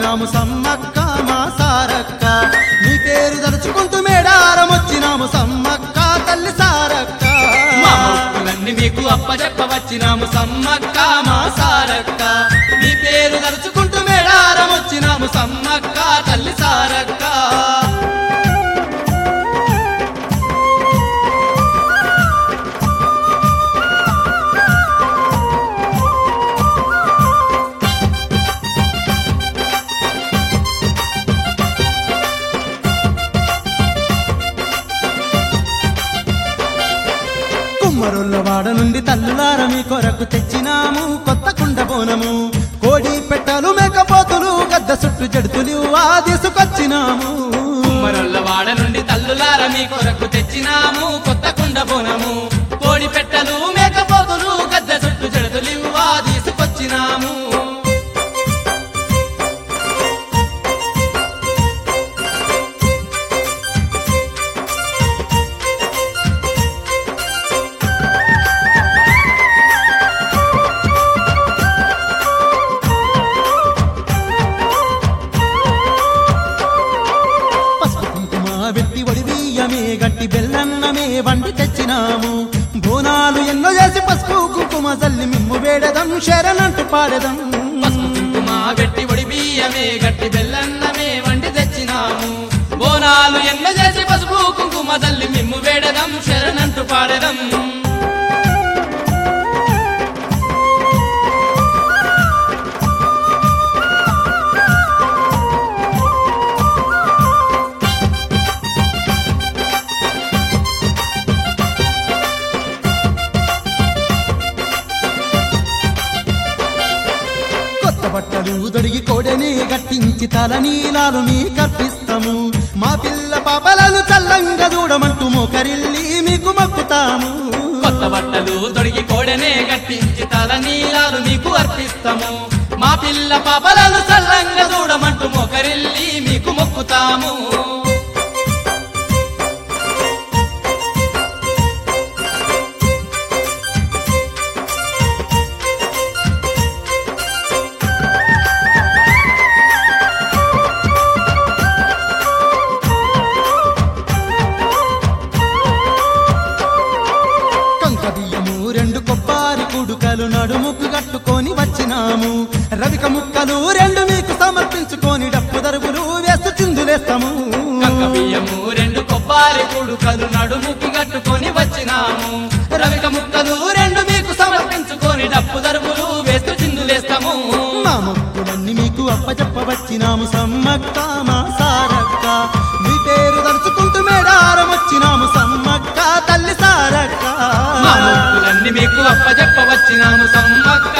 వచ్చినాము సమ్మక్క మా సారక్క నీ పేరు తలుచుకుంటూ మేడారం వచ్చినాము సమ్మక్క తల్లి సారక్క మా మొక్కులన్నీ మీకు అప్పజెప్ప వచ్చినాము సమ్మక్క మా సారక్క నీ పేరు తలుచుకుంటూ మేడారం వచ్చినాము సమ్మక్క తల్లి సారక్క కుమ్మరుల్లవాడ నుండి తల్లులార మీ కొరకు తెచ్చినాము కొత్త కుండ బోనము కోడి పెట్టలు మేకపోతులు గద్ద చుట్టూ జడుతులు తీసుకొచ్చినాము కుమ్మరుల్లవాడ నుండి తల్లులార మీ కొరకు తెచ్చినాము కొత్త కుండ బోనము కోడి పెట్టలు మేకపోతులు గద్ద చుట్టూ జడతులు తీసుకొచ్చినాము వెట్టి వడిబియ్యమే గట్టి బెల్లన్నమే వండి తెచ్చినాము బోనాలు ఎన్నో చేసి పసుపు కుంకుమ జల్లి మిమ్ము వేడదం శరణంటూ పాడదం పసుపు కుంకుమ వెట్టి వడిబియ్యమే గట్టి బెల్లన్నమే వండి తెచ్చినాము బోనాలు ఎన్నో చేసి పసుపు కుంకుమ జల్లి మిమ్ము వేడదం శరణంటూ పాడదం బట్టలు దొడిగి కోడెని గట్టించి తల నీలాలు మీ కర్పిస్తాము మా పిల్ల పాపలను చల్లంగా చూడమంటూ మోకరిల్లి మీకు మొక్కుతాము కొత్త బట్టలు దొడిగి కోడెనే గట్టించి తల నీలాలు మీకు అర్పిస్తాము మా పిల్ల పాపలను చల్లంగా చూడమంటూ మోకరిల్లి మీకు మొక్కుతాము రెండు కొబ్బరి కుడుకలు నడుముకు కట్టుకొని వచ్చినాము రవిక ముక్కలు రెండు మీకు సమర్పించుకొని డప్పు దరువులు వేస్తూ చిందులేస్తాము బియ్యము రెండు కొబ్బరి కుడుకలు నడుముకి కట్టుకొని వచ్చినాము రవిక ముక్కలు రెండు మీకు సమర్పించుకొని డప్పు దరువులు వేస్తూ చిందులేస్తాము మా మొక్కులన్నీ మీకు అప్పచెప్ప వచ్చినాము సమ్మక్క మా సారక్క మీ పేరు తలుచుకుంటూ మేడారం వచ్చినాము సమ్మక్క తల్లి సారక్క మా మొక్కులన్నీ మీకు అప్పచెప్ప వచ్చినాము సమ్మక్క